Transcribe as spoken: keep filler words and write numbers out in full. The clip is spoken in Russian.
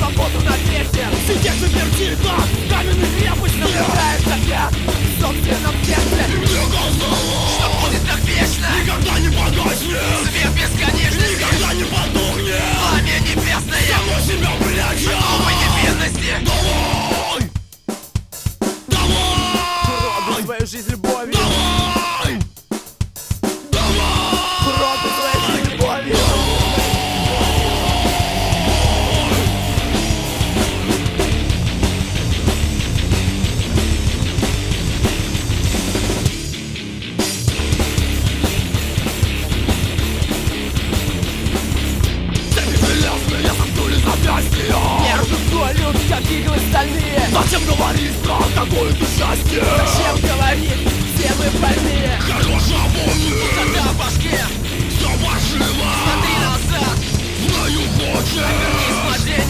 свободу навесим. Сидеть заперти нас в каменной крепости. Наблюдая тебя в собственном сердце. Мне казалось, что будет так вечно. Никогда не погаснет. Свет бесконечности. Никогда не потухнет. Пламя небесное. Само себя пряча. Новой невинности. Давай! Давай! Пробуй свою жизнь любовью. Давай! Давай! Пробуй свою жизнь любовью. Между солью, как иглы стальные. Зачем говорить про какое-то счастье? Зачем говорить, все мы больные. Хороша помни, Тогда в башке все пошиво. смотри назад. Знаю, хочешь. Верни смотреть.